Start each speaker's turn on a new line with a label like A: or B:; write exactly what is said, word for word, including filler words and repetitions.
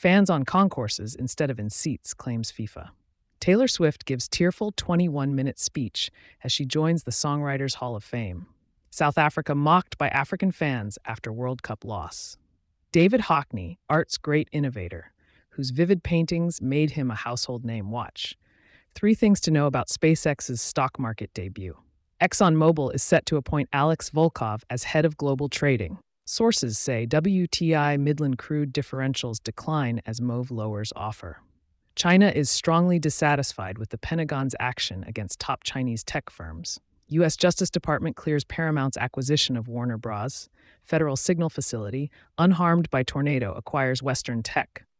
A: Fans on concourses instead of in seats, claims FIFA. Taylor Swift gives tearful twenty-one minute speech as she joins the Songwriters Hall of Fame. South Africa mocked by African fans after World Cup loss. David Hockney, art's great innovator, whose vivid paintings made him a household name. Watch. Three things to know about SpaceX's stock market debut. ExxonMobil is set to appoint Alex Volkov as head of global trading. Sources say W T I Midland crude differentials decline as Move lowers offer. China is strongly dissatisfied with the Pentagon's action against top Chinese tech firms. U S Justice Department clears Paramount's acquisition of Warner Bros. Federal Signal Facility, unharmed by tornado, acquires Western Tech.